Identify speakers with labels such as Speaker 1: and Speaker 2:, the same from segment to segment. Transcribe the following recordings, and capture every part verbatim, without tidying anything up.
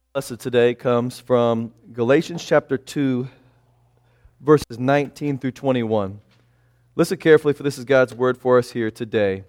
Speaker 1: Lesson today comes from Galatians chapter two, verses nineteen through twenty-one. Listen carefully, for this is God's word for us here today.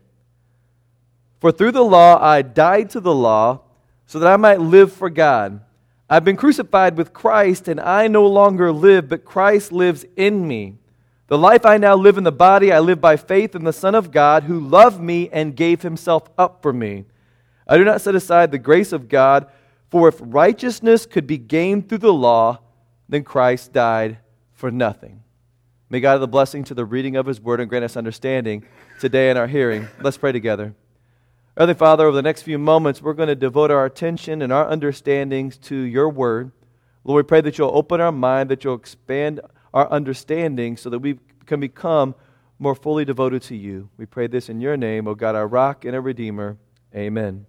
Speaker 1: For through the law I died to the law, so that I might live for God. I've been crucified with Christ, and I no longer live, but Christ lives in me. The life I now live in the body, I live by faith in the Son of God, who loved me and gave himself up for me. I do not set aside the grace of God, for if righteousness could be gained through the law, then Christ died for nothing. May God have the blessing to the reading of His Word and grant us understanding today in our hearing. Let's pray together. Heavenly Father, over the next few moments, we're going to devote our attention and our understandings to Your Word. Lord, we pray that You'll open our mind, that You'll expand our understanding so that we can become more fully devoted to You. We pray this in Your name, O God, our rock and our Redeemer. Amen.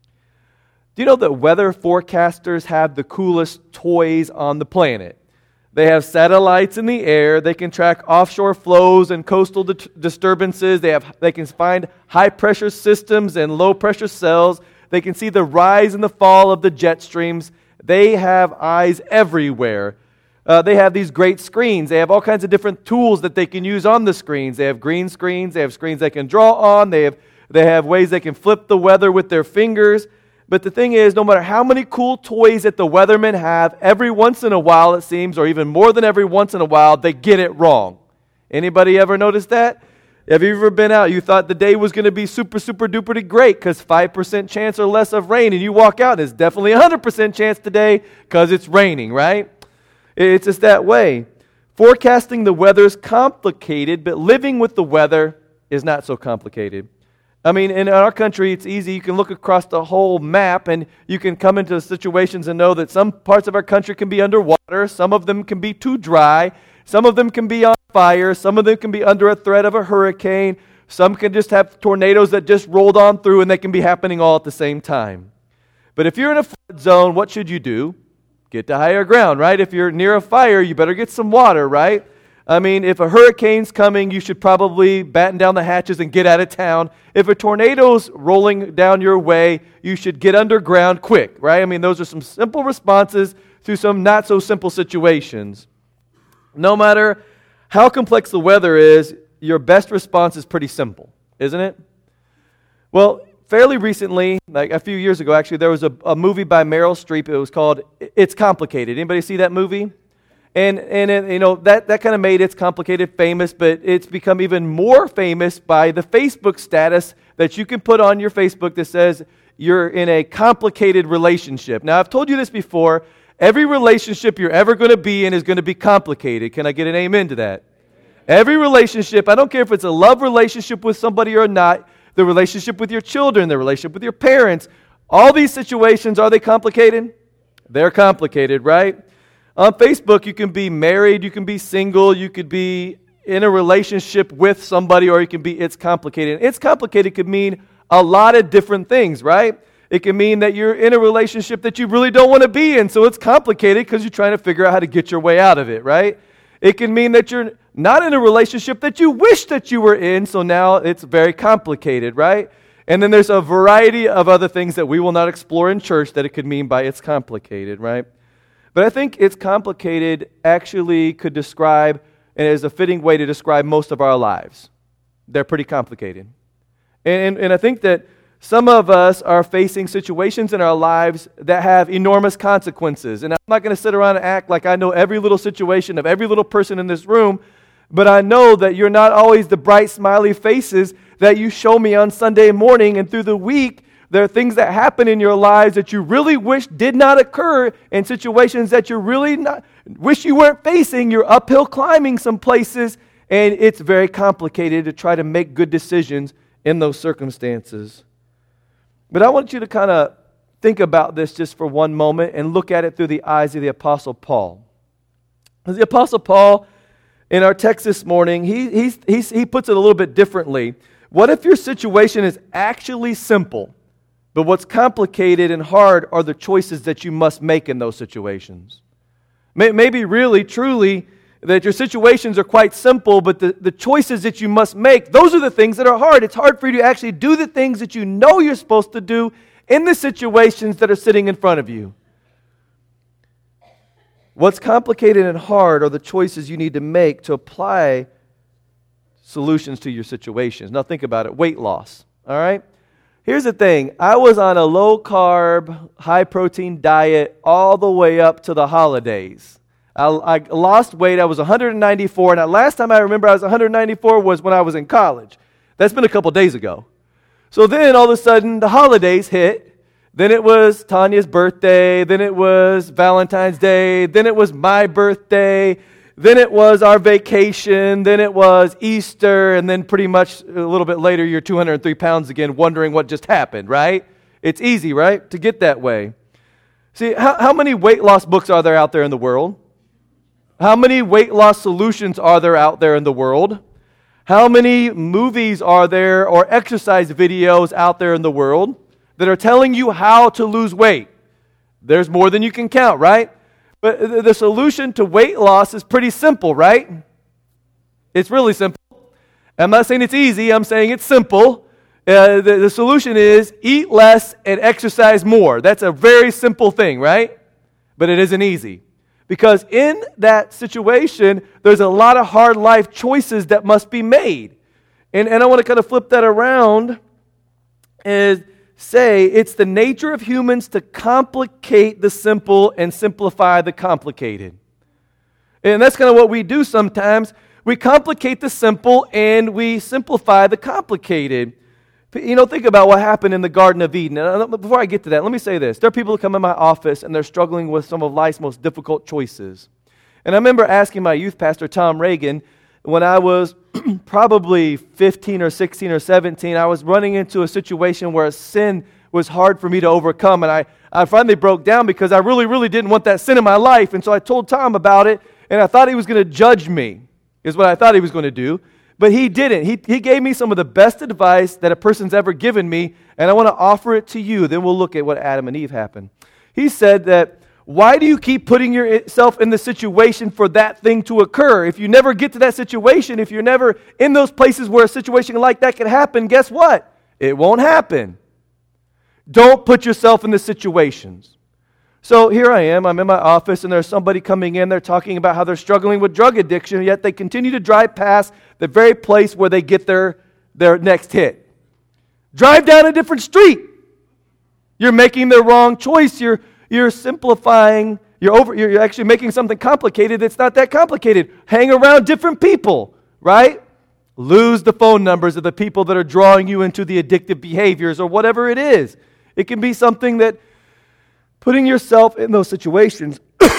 Speaker 1: Do you know that weather forecasters have the coolest toys on the planet? They have satellites in the air. They can track offshore flows and coastal di- disturbances. They have they can find high-pressure systems and low-pressure cells. They can see the rise and the fall of the jet streams. They have eyes everywhere. Uh, they have these great screens. They have all kinds of different tools that they can use on the screens. They have green screens. They have screens they can draw on. They have they have ways they can flip the weather with their fingers. But the thing is, no matter how many cool toys that the weathermen have, every once in a while, it seems, or even more than every once in a while, they get it wrong. Anybody ever noticed that? Have you ever been out, you thought the day was going to be super, super duper great because five percent chance or less of rain, and you walk out and it's definitely one hundred percent chance today because it's raining, right? It's just that way. Forecasting the weather is complicated, but living with the weather is not so complicated. I mean, in our country, it's easy. You can look across the whole map and you can come into situations and know that some parts of our country can be underwater. Some of them can be too dry. Some of them can be on fire. Some of them can be under a threat of a hurricane. Some can just have tornadoes that just rolled on through and they can be happening all at the same time. But if you're in a flood zone, what should you do? Get to higher ground, right? If you're near a fire, you better get some water, right? I mean, if a hurricane's coming, you should probably batten down the hatches and get out of town. If a tornado's rolling down your way, you should get underground quick, right? I mean, those are some simple responses to some not-so-simple situations. No matter how complex the weather is, your best response is pretty simple, isn't it? Well, fairly recently, like a few years ago, actually, there was a, a movie by Meryl Streep. It was called It's Complicated. Anybody see that movie? And, and it, you know, that, that kind of made It's Complicated famous, but it's become even more famous by the Facebook status that you can put on your Facebook that says you're in a complicated relationship. Now, I've told you this before. Every relationship you're ever going to be in is going to be complicated. Can I get an amen to that? Every relationship, I don't care if it's a love relationship with somebody or not, the relationship with your children, the relationship with your parents, all these situations, are they complicated? They're complicated, right? On Facebook, you can be married, you can be single, you could be in a relationship with somebody, or you can be it's complicated. It's complicated could mean a lot of different things, right? It can mean that you're in a relationship that you really don't want to be in, so it's complicated because you're trying to figure out how to get your way out of it, right? It can mean that you're not in a relationship that you wish that you were in, so now it's very complicated, right? And then there's a variety of other things that we will not explore in church that it could mean by it's complicated, right? But I think it's complicated actually could describe, and is a fitting way to describe most of our lives. They're pretty complicated. And, and I think that some of us are facing situations in our lives that have enormous consequences. And I'm not going to sit around and act like I know every little situation of every little person in this room, but I know that you're not always the bright, smiley faces that you show me on Sunday morning and through the week. There are things that happen in your lives that you really wish did not occur, and situations that you really not, wish you weren't facing. You're uphill climbing some places, and it's very complicated to try to make good decisions in those circumstances. But I want you to kind of think about this just for one moment and look at it through the eyes of the Apostle Paul. As the Apostle Paul, in our text this morning, he, he's, he's, he puts it a little bit differently. What if your situation is actually simple? But what's complicated and hard are the choices that you must make in those situations. Maybe really, truly, that your situations are quite simple, but the, the choices that you must make, those are the things that are hard. It's hard for you to actually do the things that you know you're supposed to do in the situations that are sitting in front of you. What's complicated and hard are the choices you need to make to apply solutions to your situations. Now think about it. Weight loss. All right? Here's the thing. I was on a low-carb, high-protein diet all the way up to the holidays. I, I lost weight. I was one hundred ninety-four. And the last time I remember I was one hundred ninety-four was when I was in college. That's been a couple days ago. So then all of a sudden the holidays hit. Then it was Tanya's birthday. Then it was Valentine's Day. Then it was my birthday. Then it was our vacation. Then it was Easter. And then pretty much a little bit later, you're two hundred three pounds again, wondering what just happened, right? It's easy, right, to get that way. See, how, how many weight loss books are there out there in the world? How many weight loss solutions are there out there in the world? How many movies are there or exercise videos out there in the world that are telling you how to lose weight? There's more than you can count, right? But the solution to weight loss is pretty simple, right? It's really simple. I'm not saying it's easy. I'm saying it's simple. Uh, the, the solution is eat less and exercise more. That's a very simple thing, right? But it isn't easy. Because in that situation, there's a lot of hard life choices that must be made. And, and I want to kind of flip that around and say it's the nature of humans to complicate the simple and simplify the complicated. And that's kind of what we do sometimes. We complicate the simple and we simplify the complicated. You know, think about what happened in the Garden of Eden. And before I get to that, let me say this. There are people who come in my office and they're struggling with some of life's most difficult choices. And I remember asking my youth pastor, Tom Reagan, when I was probably fifteen or sixteen or seventeen, I was running into a situation where a sin was hard for me to overcome. And I, I finally broke down because I really, really didn't want that sin in my life. And so I told Tom about it, and I thought he was going to judge me, is what I thought he was going to do. But he didn't. He, he gave me some of the best advice that a person's ever given me, and I want to offer it to you. Then we'll look at what Adam and Eve happened. He said that, why do you keep putting yourself in the situation for that thing to occur? If you never get to that situation, if you're never in those places where a situation like that could happen, guess what? It won't happen. Don't put yourself in the situations. So here I am, I'm in my office, and there's somebody coming in, they're talking about how they're struggling with drug addiction, yet they continue to drive past the very place where they get their, their next hit. Drive down a different street. You're making the wrong choice. You're, you're simplifying, you're, over, you're actually making something complicated that's not that complicated. Hang around different people, right? Lose the phone numbers of the people that are drawing you into the addictive behaviors or whatever it is. It can be something that putting yourself in those situations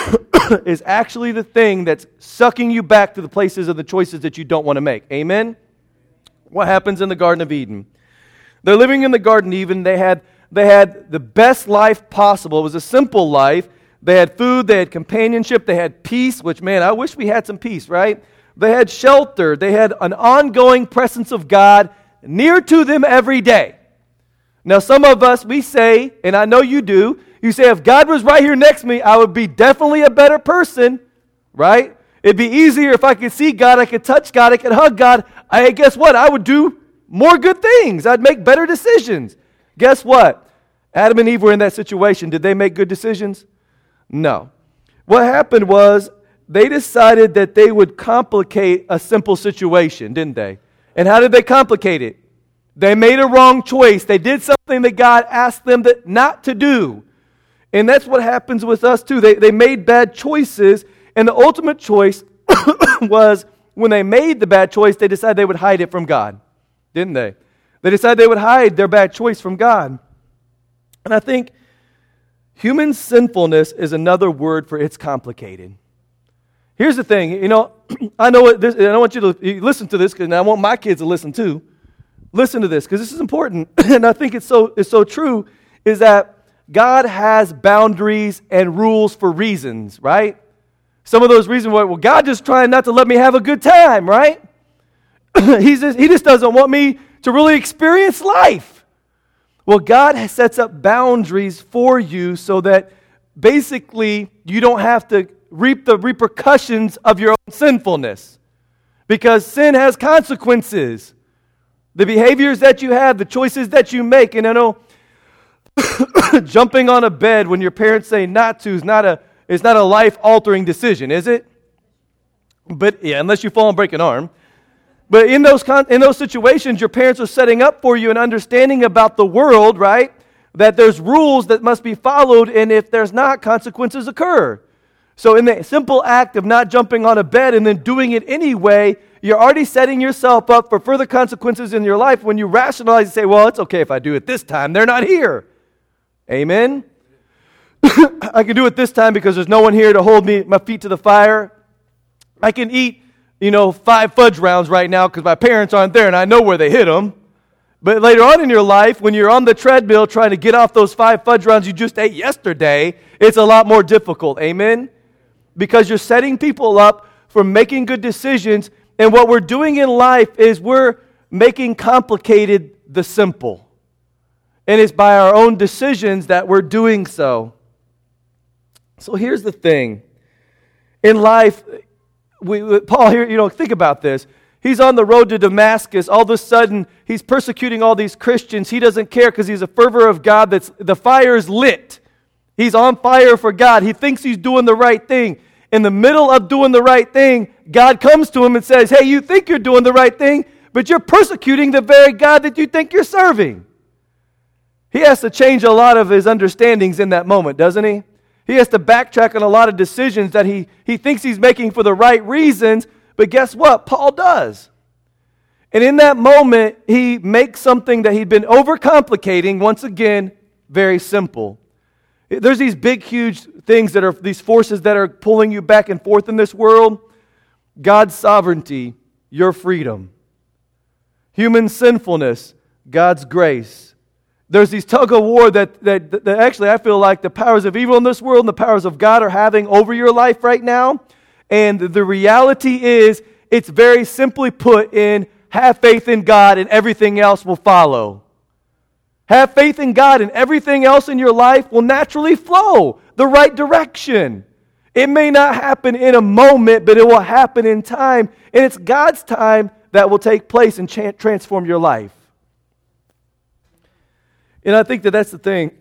Speaker 1: is actually the thing that's sucking you back to the places of the choices that you don't want to make. Amen? What happens in the Garden of Eden? They're living in the Garden of Eden. They had, they had the best life possible. It was a simple life. They had food. They had companionship. They had peace, which, man, I wish we had some peace, right? They had shelter. They had an ongoing presence of God near to them every day. Now, some of us, we say, and I know you do, you say, if God was right here next to me, I would be definitely a better person, right? It'd be easier if I could see God, I could touch God, I could hug God. I guess what? I would do more good things. I'd make better decisions. Guess what? Adam and Eve were in that situation. Did they make good decisions? No. What happened was they decided that they would complicate a simple situation, didn't they? And how did they complicate it? They made a wrong choice. They did something that God asked them that not to do. And that's what happens with us too. They, they made bad choices, and the ultimate choice was when they made the bad choice, they decided they would hide it from God, didn't they? They decided they would hide their bad choice from God. And I think human sinfulness is another word for it's complicated. Here's the thing, you know, I know what this, and I want you to listen to this, because I want my kids to listen too. Listen to this, because this is important, and I think it's so it's so true, is that God has boundaries and rules for reasons, right? Some of those reasons were, well, God just trying not to let me have a good time, right? He's just, he just doesn't want me to really experience life. Well, God sets up boundaries for you so that basically you don't have to reap the repercussions of your own sinfulness, because sin has consequences. The behaviors that you have, the choices that you make, and I know jumping on a bed when your parents say not to is not a It's not a life-altering decision, is it? But yeah, unless you fall and break an arm. But in those con- in those situations, your parents are setting up for you an understanding about the world, right? That there's rules that must be followed, and if there's not, consequences occur. So in the simple act of not jumping on a bed and then doing it anyway, you're already setting yourself up for further consequences in your life when you rationalize and say, well, it's okay if I do it this time. They're not here. Amen? I can do it this time because there's no one here to hold me, my feet to the fire. I can eat, you know, five fudge rounds right now because my parents aren't there and I know where they hid them. But later on in your life, when you're on the treadmill trying to get off those five fudge rounds you just ate yesterday, it's a lot more difficult. Amen? Because you're setting people up for making good decisions. And what we're doing in life is we're making complicated the simple. And it's by our own decisions that we're doing so. So here's the thing. In life, we, Paul here, you know, think about this. He's on the road to Damascus. All of a sudden, he's persecuting all these Christians. He doesn't care because he's a fervor of God. That's the fire is lit. He's on fire for God. He thinks he's doing the right thing. In the middle of doing the right thing, God comes to him and says, hey, you think you're doing the right thing, but you're persecuting the very God that you think you're serving. He has to change a lot of his understandings in that moment, doesn't he? He has to backtrack on a lot of decisions that he, he thinks he's making for the right reasons, but guess what? Paul does. And in that moment, he makes something that he'd been overcomplicating, once again, very simple. There's these big, huge things that are, these forces that are pulling you back and forth in this world. God's sovereignty, your freedom. Human sinfulness, God's grace. There's these tug of war that, that, that actually I feel like the powers of evil in this world and the powers of God are having over your life right now. And the reality is, it's very simply put in, have faith in God and everything else will follow. Have faith in God and everything else in your life will naturally flow the right direction. It may not happen in a moment, but it will happen in time. And it's God's time that will take place and cha- transform your life. And I think that that's the thing.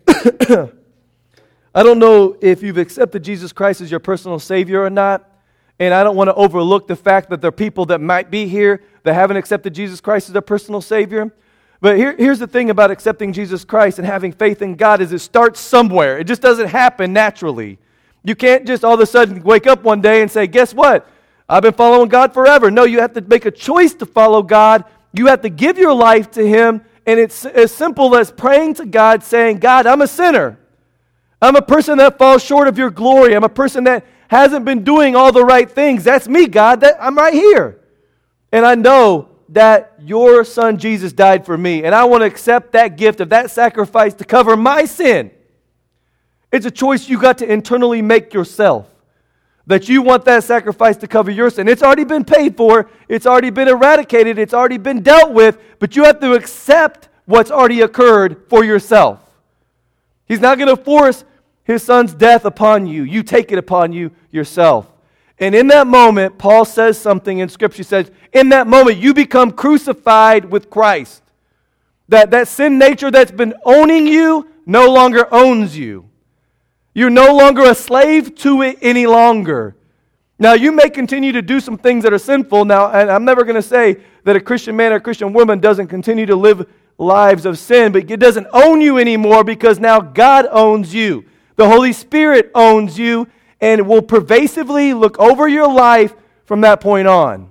Speaker 1: I don't know if you've accepted Jesus Christ as your personal Savior or not. And I don't want to overlook the fact that there are people that might be here that haven't accepted Jesus Christ as their personal Savior. But here, here's the thing about accepting Jesus Christ and having faith in God is it starts somewhere. It just doesn't happen naturally. You can't just all of a sudden wake up one day and say, guess what? I've been following God forever. No, you have to make a choice to follow God. You have to give your life to Him. And it's as simple as praying to God, saying, God, I'm a sinner. I'm a person that falls short of your glory. I'm a person that hasn't been doing all the right things. That's me, God. That, I'm right here. And I know that your son Jesus died for me. And I want to accept that gift of that sacrifice to cover my sin. It's a choice you got to internally make yourself. That you want that sacrifice to cover your sin. It's already been paid for. It's already been eradicated. It's already been dealt with. But you have to accept what's already occurred for yourself. He's not going to force His son's death upon you. You take it upon you yourself. And in that moment, Paul says something in Scripture. He says, in that moment, you become crucified with Christ. That, that sin nature that's been owning you no longer owns you. You're no longer a slave to it any longer. Now, you may continue to do some things that are sinful. Now, and I'm never going to say that a Christian man or a Christian woman doesn't continue to live lives of sin, but it doesn't own you anymore because now God owns you. The Holy Spirit owns you and will pervasively look over your life from that point on.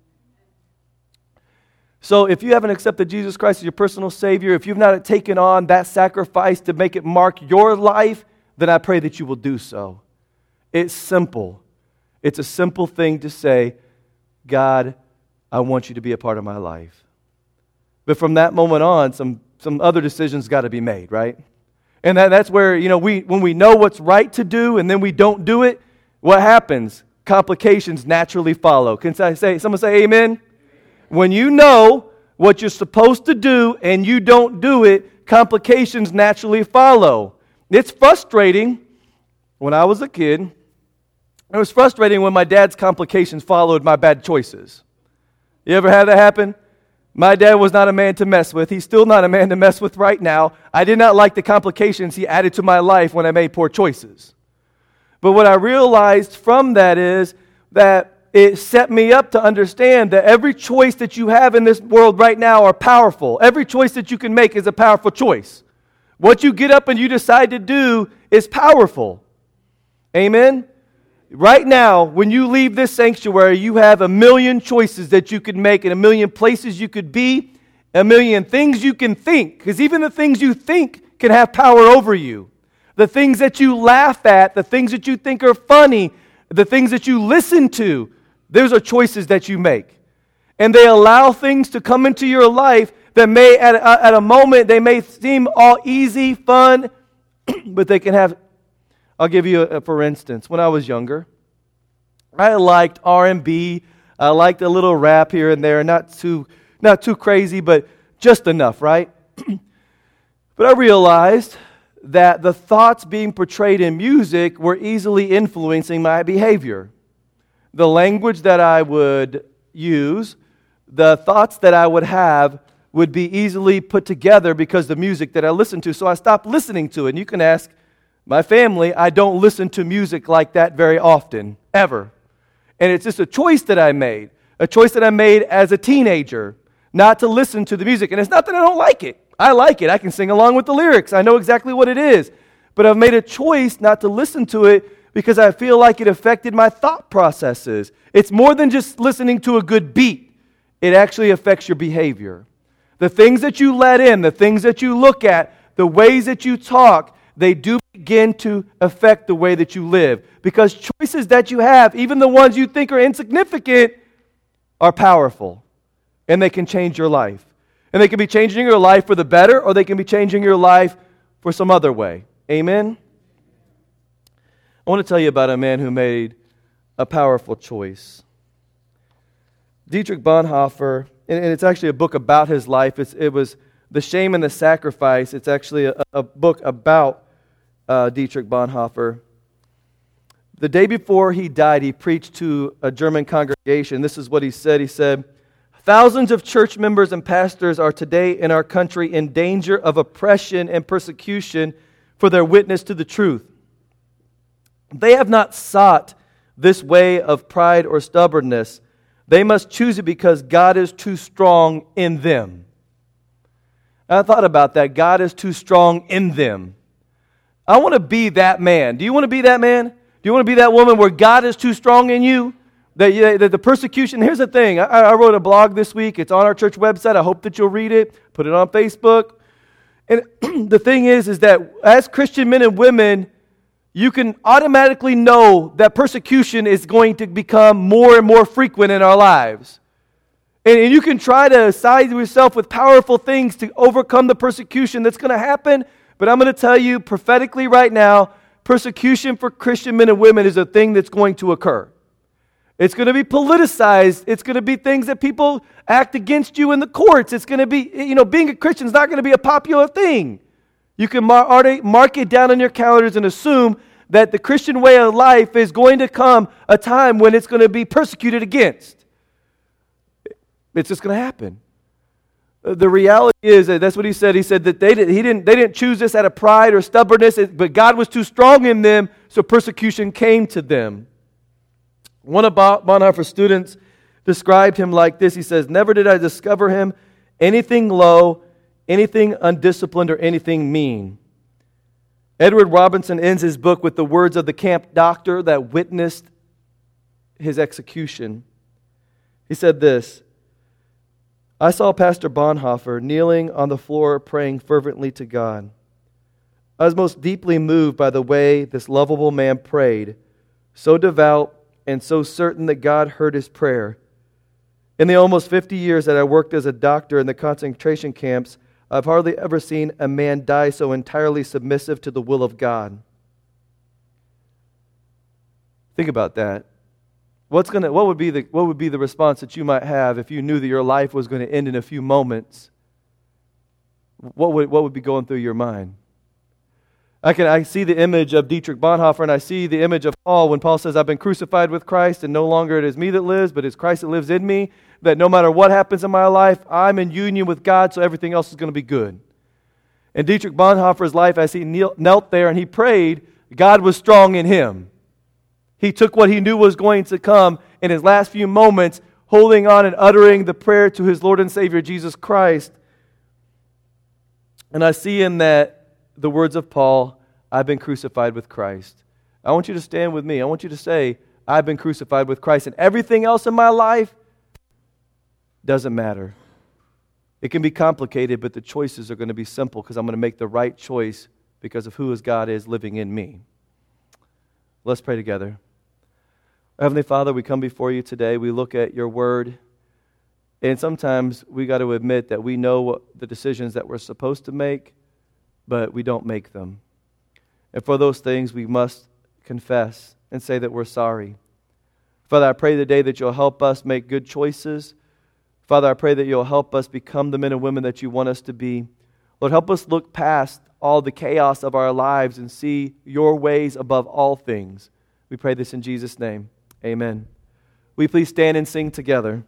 Speaker 1: So if you haven't accepted Jesus Christ as your personal Savior, if you've not taken on that sacrifice to make it mark your life, then I pray that you will do so. It's simple. It's a simple thing to say, God, I want you to be a part of my life. But from that moment on, some, some other decisions got to be made, right? And that, that's where, you know, we when we know what's right to do and then we don't do it, what happens? Complications naturally follow. Can I say, someone say amen? When you know what you're supposed to do and you don't do it, complications naturally follow. It's frustrating. When I was a kid, it was frustrating when my dad's complications followed my bad choices. You ever had that happen? My dad was not a man to mess with. He's still not a man to mess with right now. I did not like the complications he added to my life when I made poor choices. But what I realized from that is that it set me up to understand that every choice that you have in this world right now are powerful. Every choice that you can make is a powerful choice. What you get up and you decide to do is powerful. Amen? Right now, when you leave this sanctuary, you have a million choices that you could make and a million places you could be, a million things you can think. Because even the things you think can have power over you. The things that you laugh at, the things that you think are funny, the things that you listen to, those are choices that you make. And they allow things to come into your life that may, at a, at a moment, they may seem all easy, fun, but they can have, I'll give you a, a for instance. When I was younger, I liked R and B. I liked a little rap here and there, not too, not too crazy, but just enough, right? But I realized that the thoughts being portrayed in music were easily influencing my behavior. The language that I would use, the thoughts that I would have would be easily put together because of the music that I listened to. So I stopped listening to it. And you can ask my family, I don't listen to music like that very often, ever. And it's just a choice that I made, a choice that I made as a teenager, not to listen to the music. And it's not that I don't like it. I like it. I can sing along with the lyrics. I know exactly what it is. But I've made a choice not to listen to it because I feel like it affected my thought processes. It's more than just listening to a good beat. It actually affects your behavior. The things that you let in, the things that you look at, the ways that you talk, they do begin to affect the way that you live. Because choices that you have, even the ones you think are insignificant, are powerful. And they can change your life. And they can be changing your life for the better, or they can be changing your life for some other way. Amen? I want to tell you about a man who made a powerful choice. Dietrich Bonhoeffer, and it's actually a book about his life. It's, it was The Shame and the Sacrifice. It's actually a, a book about uh, Dietrich Bonhoeffer. The day before he died, he preached to a German congregation. This is what he said. He said, "Thousands of church members and pastors are today in our country in danger of oppression and persecution for their witness to the truth. They have not sought this way of pride or stubbornness. They must choose it because God is too strong in them." And I thought about that. God is too strong in them. I want to be that man. Do you want to be that man? Do you want to be that woman where God is too strong in you? That, you, that the persecution, here's the thing. I, I wrote a blog this week. It's on our church website. I hope that you'll read it. Put it on Facebook. And the thing is, is that as Christian men and women, you can automatically know that persecution is going to become more and more frequent in our lives. And, and you can try to side yourself with powerful things to overcome the persecution that's going to happen. But I'm going to tell you prophetically right now, persecution for Christian men and women is a thing that's going to occur. It's going to be politicized. It's going to be things that people act against you in the courts. It's going to be, you know, being a Christian is not going to be a popular thing. You can mar- already mark it down on your calendars and assume that the Christian way of life is going to come a time when it's going to be persecuted against. It's just going to happen. The reality is that that's what he said. He said that they, did, he didn't, they didn't choose this out of pride or stubbornness, but God was too strong in them, so persecution came to them. One of Bonhoeffer's students described him like this. He says, "Never did I discover him anything low, anything undisciplined, or anything mean." Edward Robinson ends his book with the words of the camp doctor that witnessed his execution. He said this, "I saw Pastor Bonhoeffer kneeling on the floor praying fervently to God. I was most deeply moved by the way this lovable man prayed, so devout and so certain that God heard his prayer. In the almost fifty years that I worked as a doctor in the concentration camps, I've hardly ever seen a man die so entirely submissive to the will of God." Think about that. What's gonna? What would be the what would be the response that you might have if you knew that your life was going to end in a few moments? What would what would be going through your mind? I can I see the image of Dietrich Bonhoeffer, and I see the image of Paul when Paul says, "I've been crucified with Christ, and no longer it is me that lives, but it's Christ that lives in me." That no matter what happens in my life, I'm in union with God, so everything else is going to be good. In Dietrich Bonhoeffer's life, as he knelt there and he prayed, God was strong in him. He took what he knew was going to come in his last few moments, holding on and uttering the prayer to his Lord and Savior, Jesus Christ. And I see in that the words of Paul, I've been crucified with Christ. I want you to stand with me. I want you to say, I've been crucified with Christ. And everything else in my life doesn't matter. It can be complicated, but the choices are going to be simple because I'm going to make the right choice because of who His God is living in me. Let's pray together. Heavenly Father, we come before you today. We look at your word. And sometimes we got to admit that we know what the decisions that we're supposed to make, but we don't make them. And for those things, we must confess and say that we're sorry. Father, I pray today that you'll help us make good choices. Father, I pray that you'll help us become the men and women that you want us to be. Lord, help us look past all the chaos of our lives and see your ways above all things. We pray this in Jesus' name. Amen. Will you please stand and sing together?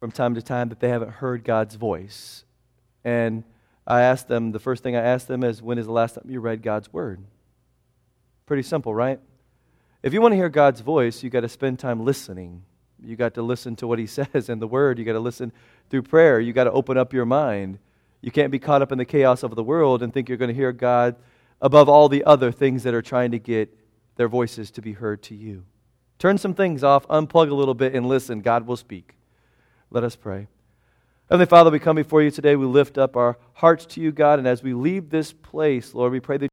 Speaker 1: from time to time that they haven't heard God's voice. And I asked them, the first thing I asked them is, when is the last time you read God's Word? Pretty simple, right? If you want to hear God's voice, you got to spend time listening. You got to listen to what He says in the Word. You got to listen through prayer. You got to open up your mind. You can't be caught up in the chaos of the world and think you're going to hear God above all the other things that are trying to get their voices to be heard to you. Turn some things off, unplug a little bit, and listen. God will speak. Let us pray. Heavenly Father, we come before you today. We lift up our hearts to you, God, and as we leave this place, Lord, we pray that